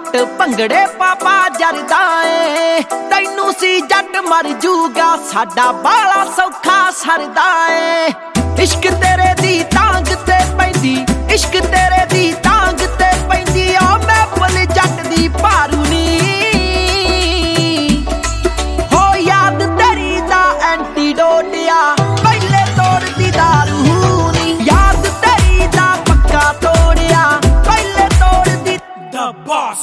ਜੱਟ ਭੰਗੜੇ ਪਾਪਾ ਜਰਦਾ ਏ। ਤੈਨੂੰ ਸੀ ਜੱਟ ਮਰ ਜੂਗਾ ਸਾਡਾ ਬਾਲਾ ਸੌਖਾ ਸਰਦਾ ਏ। ਇਸ਼ਕ ਤੇਰੇ ਦੀ ਤਾਂਗ ਤੇ ਪੈਂਦੀ, ਇਸ਼ਕ ਤੇਰੇ ਦੀ ਤਾਂਗ ਤੇ ਪੈਂਦੀ ਆ ਮੈਂ ਭੁੱਲ ਜੱਟ ਦੀ ਭਾਰੂ ਨੀ ਹੋ ਯਾਦ ਤੇਰੀ ਦਾ ਐਂਟੀਡੋਟ ਆ ਪਹਿਲੇ ਤੋੜਦੀ ਦਾਰੂ ਨੀ। ਯਾਦ ਤੇਰੀ ਦਾ ਪੱਕਾ ਤੋੜਿਆ ਪਹਿਲੇ ਤੋੜਦੀ The Boss।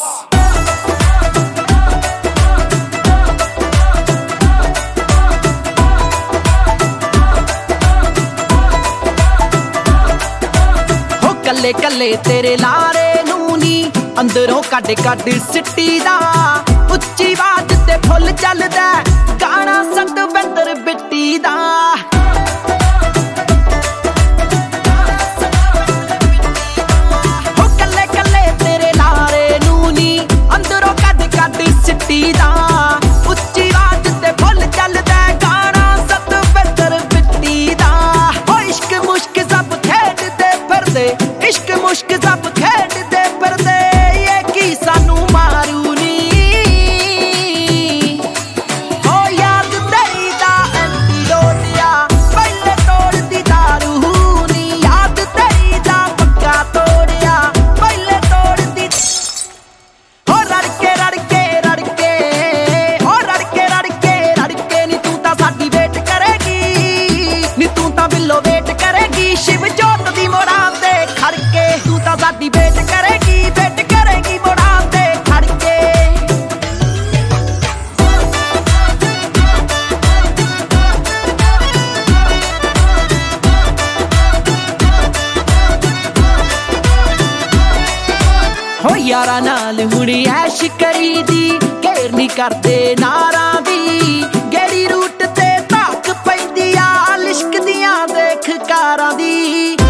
ਕੱਲੇ ਕੱਲੇ ਤੇਰੇ ਲਾਰੇ ਨੂੰ ਨੀ ਅੰਦਰੋਂ ਕੱਢ ਕੱਢ ਸਿੱਟੀ ਦਾ। ਉੱਚੀ ਆਵਾਜ਼ ਤੇ ਫੁੱਲ ਚੱਲਦਾ ਗਾਣਾ ਸਤਵਿੰਦਰ ਬਿੱਟੀ ਦਾ। ਹੋ ਕੱਲੇ ਕੱਲੇ ਤੇਰੇ ਲਾਰੇ ਨੂੰ ਨੀ ਅੰਦਰੋਂ ਕੱਢ ਕੱਢ ਸਿੱਟੀ ਦਾ। ਉੱਚੀ ਆਵਾਜ਼ ਤੇ ਫੁੱਲ ਚੱਲਦਾ ਗਾਣਾ ਸਤਵਿੰਦਰ ਬਿੱਟੀ ਦਾ। ਹੋ ਇਸ਼ਕ ਮੁਸ਼ਕ ਸਭ ਖੇਡਦੇ ਫਿਰਦੇ, ਇਸ਼ਕ ਮੁਸ਼ਕ ਸਭ ਖੇਡਦੇ ਫਿਰਦੇ ਇਹ ਕੀ ਸਾਨੂੰ ਮਾਰੂ ਨੀ ਹੋ ਯਾਦ ਤੇਰੀ ਦਾ ਐਂਟੀਡੋਟ ਆ ਪਹਿਲੇ ਤੋੜਦੀ ਦਾਰੂ ਨੀ। ਯਾਦ ਤੇਰੀ ਦਾ ਪੱਕਾ ਤੋੜਿਆ ਪਹਿਲੇ ਤੋੜਦੀ ਹੋ ਰੜਕੇ ਰੜਕੇ ਰੜਕੇ ਹੋ ਰੜਕੇ ਰੜਕੇ ਰੜਕੇ ਨੀ ਤੂੰ ਤਾਂ ਸਾਡੀ ਵੇਟ ਕਰੇਗੀ ਨੀ ਤੂੰ ਤਾਂ ਬਿੱਲੋ ਵੇਟ ਕਰੇਗੀ ਸ਼ਿਵ ਜੋਤ ਦੀ ਮੋੜਾਂ ਤੇ ਖੜਕੇ। ਤੂੰ ਤਾਂ ਸਾਡੀ ਵੇਟ ਕਰੇਗੀ ਮੋੜਾਂ ਤੇ ਖੜਕੇ। ਹੋ ਯਾਰਾਂ ਨਾਲ ਹੁਣ ਐਸ਼ ਕਰੀਦੀ ਘੇਰ ਨੀ ਕਰਦੇ ਨਾਰਾਂ ਦੀ। ਗੇੜੀ ਰੂਟ ਤੇ ਧੱਕ ਪੈਂਦੀ ਆ ਲਿਸ਼ਕਦੀਆਂ ਦੇਖ ਕਾਰਾਂ ਦੀ।